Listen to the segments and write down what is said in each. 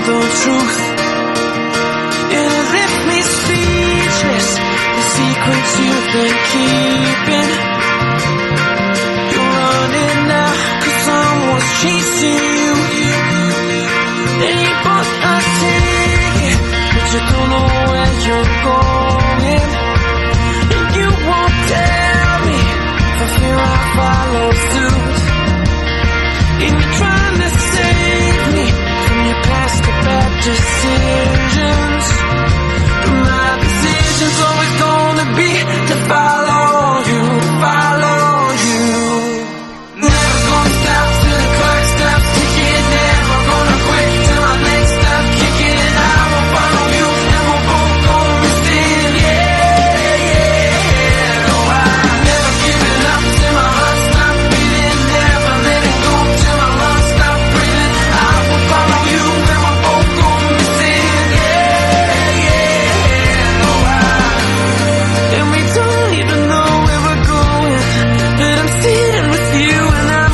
the truth. And it left me speechless. The secrets you've been keeping. You're running now, 'cause someone's chasing you. They bought a ticket, but you don't know where you're going. And you won't tell me, for fear I follow suit. And you're trying to save me from your past bad decisions. And my decision's always gonna be to follow you, follow you. Never gonna stop till the clock stops ticking. Never gonna quit till my legs stop kicking. I will follow you and we'll both go missing. Yeah, yeah. No, I'm never giving up till my heart stops beating. Never letting go till my lungs stop breathing. I will follow you and we'll both go missing. Yeah, yeah. No, and we don't even know where we're going, but I'm sitting with you and I'm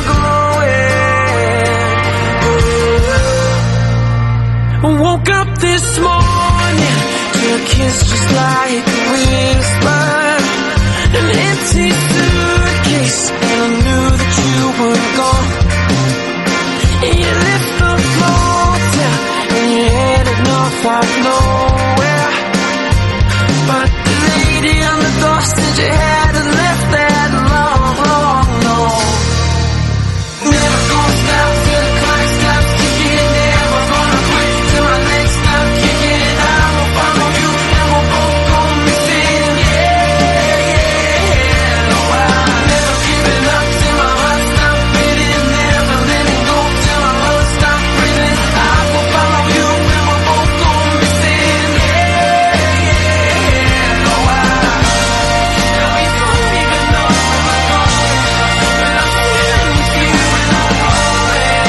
glowing. I woke up this morning to a kiss just like a whisper. An empty suitcase, and I knew that you were gone. And you left the motel, and you headed north out of nowhere. But the lady on the door said you hadn't left that long, long, no. Never gonna stop till the clock stops ticking. Never gonna quit till my legs stop kicking. I will follow you and we'll both go missing. Yeah, yeah. No, I'm never giving up till my heart stops beating. Never letting go till my lungs stop breathing. I will follow you and we'll both go missing. Yeah, yeah. No, and we don't even know where we're going, but I'm sitting with you and I'm glowing.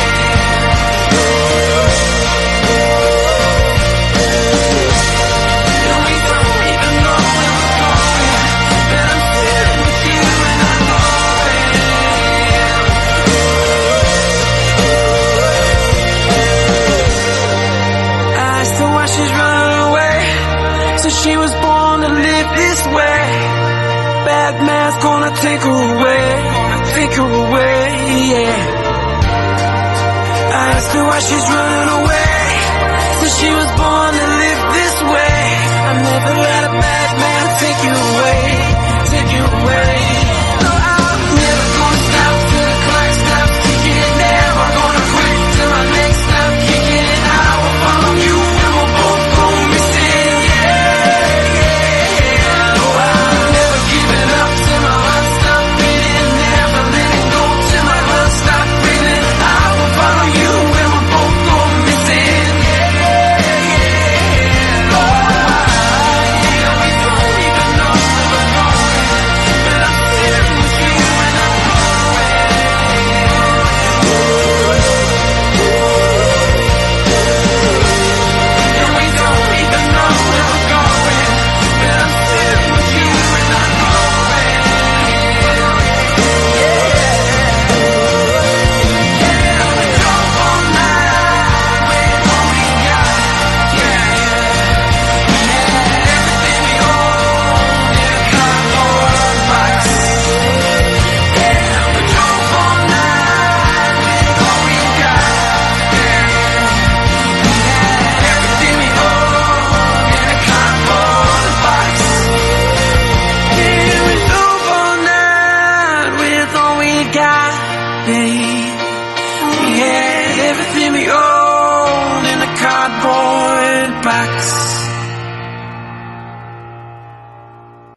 And we don't even know where we're going, but I'm sitting with you and I'm glowing. I asked her why she's running away, so she was born to live this way. Bad man's gonna take her away, yeah. I asked her why she's running away, so she was born to live this way. I never let